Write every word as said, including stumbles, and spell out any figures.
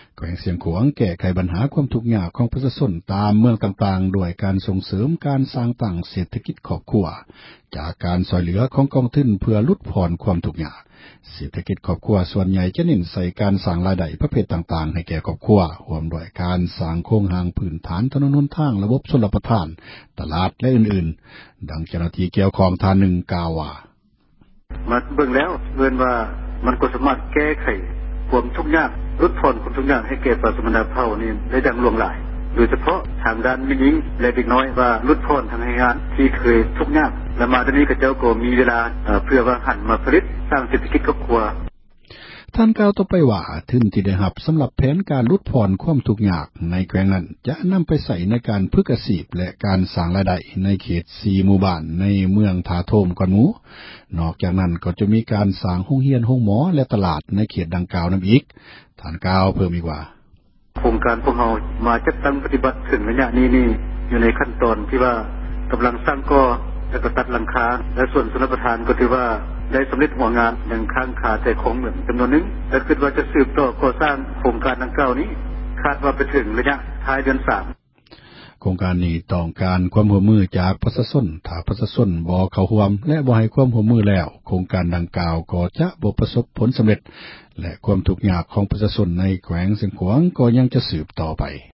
แขวงเสียงขวางแก้ไขปัญหาความทุกข์ยากของประชาชนตามเมืองต่างๆด้วยการส่งเสริมการสร้างตั้งเศรษฐกิจครอบครัวจากการช่วยเหลือของกองทุนเพื่อลดผ่อนความทุกข์ยากเศรษฐกิจครอบครัวส่วนใหญ่จะเน้นใส่การสร้างรายได้ประเภทต่างๆให้แก่ครอบครัวรวมด้วยการสร้างโครงสร้างพื้นฐานถนนหนทางระบบชลประทานตลาดและอื่นๆดังเจ้าหน้าที่เกี่ยวข้องท่านหนึ่งกล่าวว่ามาเบิ่งแล้วเอิ้นว่ามันก็สามารถแก้ไขความทุกข์ยากลดผ่อนความทุกข์ยากให้แก่ประชาชนเผ่านี่ได้ดังหลวงหลายโดยเฉพาะทางด้านมิญิงและเด็กน้อยว่าลดผ่อนทางงานที่เคยทุกข์ยากและมาตอนนี้ก็เจ้าก็มีเวลาเพื่อว่าหันมาผลิตสร้างเศรษฐกิจครอบครัวท่านกล่าวต่อไปว่าทุนที่ได้รับสำหรับแผนการลดผ่อนความทุกข์ยากในแขวงนั้นจะนำไปใช้ในการฝึกอาชีพและการสร้างรายได้ในเขตสี่หมู่บ้านในเมืองถาโถมก่อนหมู่นอกจากนั้นก็จะมีการสร้างโรงเรียนโรงหมอและตลาดในเขตดังกล่าวนําอีกท่านกล่าวเพิ่มอีกว่าโครงการพวกเรามาจัดตั้งปฏิบัติถึงระยะนี้นี่อยู่ในขั้นตอนที่ว่ากําลังสร้างก่อและก็ตัดหลังคาและส่วนชลประทานก็ถือว่าได้สําเร็จหัวงานอย่างค้างคาแต่ของเหมือนจํานวนนึงและคิดว่าจะสืบต่อก่อสร้างโครงการดังกล่าวนี้คาดว่าไปถึงระยะท้ายเดือนสามโครงการนี้ต้องการความร่วมมือจากประชาชนถ้าประชาชนบ่เข้าร่วมและบ่ให้ความร่วมมือแล้วโครงการดังกล่าวก็จะบ่ประสบผลสําเร็จและความทุกข์ยากของประชาชนในแขวงเสียงขวางก็ยังจะสืบต่อไป